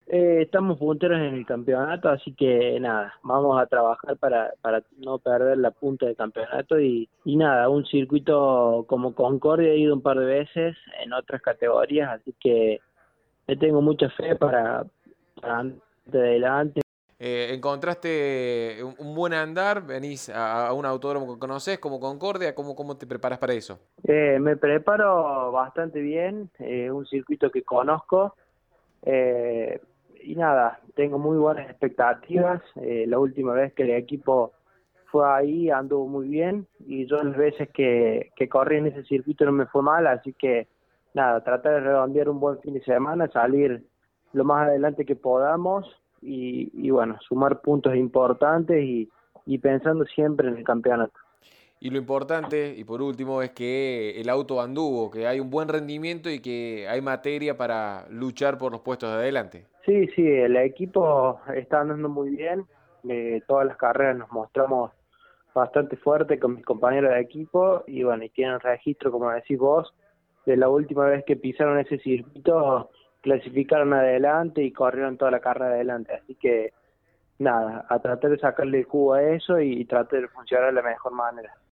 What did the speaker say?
Estamos punteros en el campeonato, así que nada, vamos a trabajar para no perder la punta del campeonato y nada, un circuito como Concordia he ido un par de veces en otras categorías, así que le tengo mucha fe para andar de adelante. ¿Encontraste un buen andar? ¿Venís a un autódromo que conocés como Concordia? ¿Cómo te preparas para eso? Me preparo bastante bien, un circuito que conozco. Eh, y nada, tengo muy buenas expectativas. La última vez que el equipo fue ahí anduvo muy bien y yo las veces que corrí en ese circuito no me fue mal, así que nada, tratar de redondear un buen fin de semana, salir lo más adelante que podamos y bueno, sumar puntos importantes y pensando siempre en el campeonato. Y lo importante, y por último, es que el auto anduvo, que hay un buen rendimiento y que hay materia para luchar por los puestos de adelante. Sí, sí, el equipo está andando muy bien. Todas las carreras nos mostramos bastante fuerte con mis compañeros de equipo y bueno, y tienen registro, como decís vos, de la última vez que pisaron ese circuito, clasificaron adelante y corrieron toda la carrera adelante. Así que nada, a tratar de sacarle el jugo a eso y tratar de funcionar de la mejor manera.